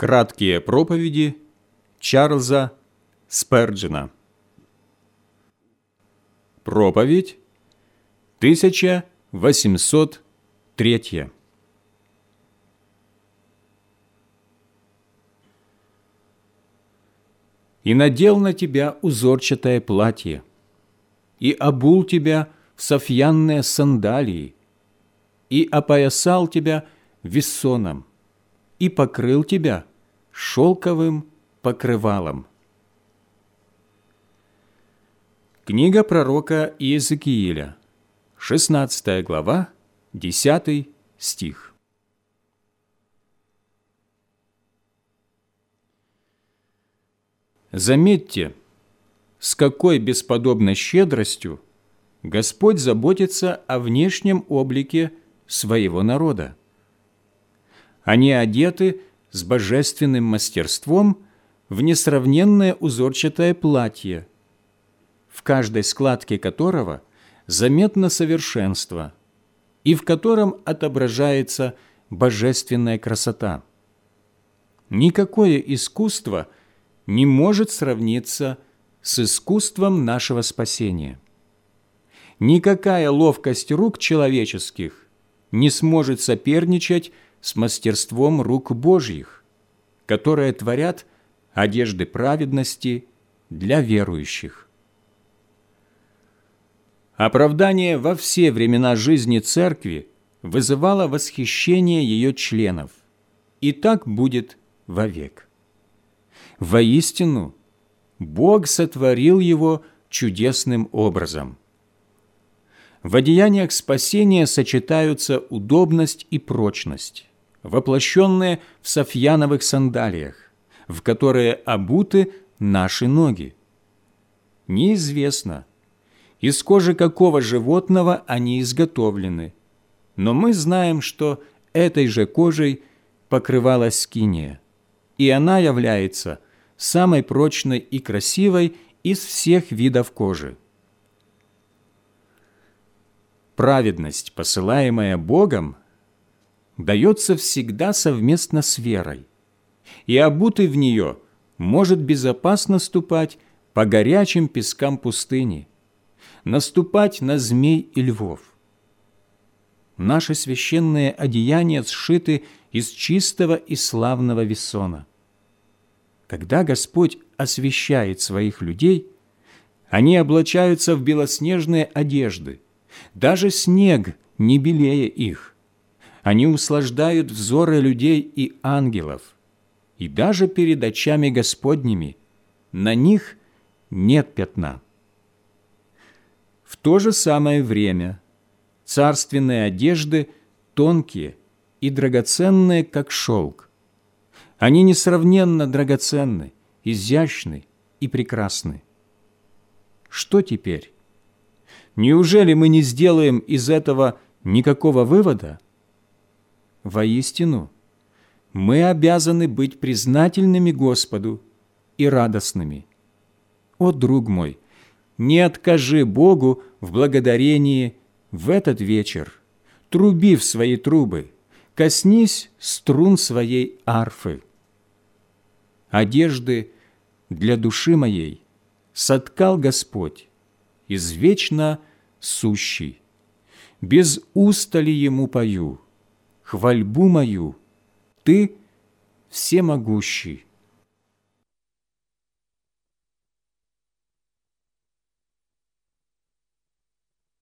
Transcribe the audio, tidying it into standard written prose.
Краткие проповеди Чарльза Сперджена. Проповедь 1803. «И надел на тебя узорчатое платье, и обул тебя в сафьянные сандалии, и опоясал тебя вессоном, и покрыл тебя шелковым покрывалом». Книга пророка Иезекииля, 16 глава, 10 стих. Заметьте, с какой бесподобной щедростью Господь заботится о внешнем облике своего народа. Они одеты с божественным мастерством в несравненное узорчатое платье, в каждой складке которого заметно совершенство и в котором отображается божественная красота. Никакое искусство не может сравниться с искусством нашего спасения. Никакая ловкость рук человеческих не сможет соперничать с мастерством рук Божьих, которые творят одежды праведности для верующих. Оправдание во все времена жизни Церкви вызывало восхищение ее членов, и так будет вовек. Воистину, Бог сотворил его чудесным образом. В одеяниях спасения сочетаются удобность и прочность, воплощенные в сафьяновых сандалиях, в которые обуты наши ноги. Неизвестно, из кожи какого животного они изготовлены, но мы знаем, что этой же кожей покрывалась скиния, и она является самой прочной и красивой из всех видов кожи. Праведность, посылаемая Богом, дается всегда совместно с верой, и обутый в нее может безопасно ступать по горячим пескам пустыни, наступать на змей и львов. Наши священные одеяния сшиты из чистого и славного вессона. Когда Господь освящает своих людей, они облачаются в белоснежные одежды, даже снег не белее их. Они услаждают взоры людей и ангелов, и даже перед очами Господними на них нет пятна. В то же самое время царственные одежды тонкие и драгоценные, как шелк. Они несравненно драгоценны, изящны и прекрасны. Что теперь? Неужели мы не сделаем из этого никакого вывода? Воистину, мы обязаны быть признательными Господу и радостными. О, друг мой, не откажи Богу в благодарении в этот вечер, труби в свои трубы, коснись струн своей арфы. Одежды для души моей соткал Господь, извечно сущий. Без устали Ему пою, хвальбу мою Ты всемогущий.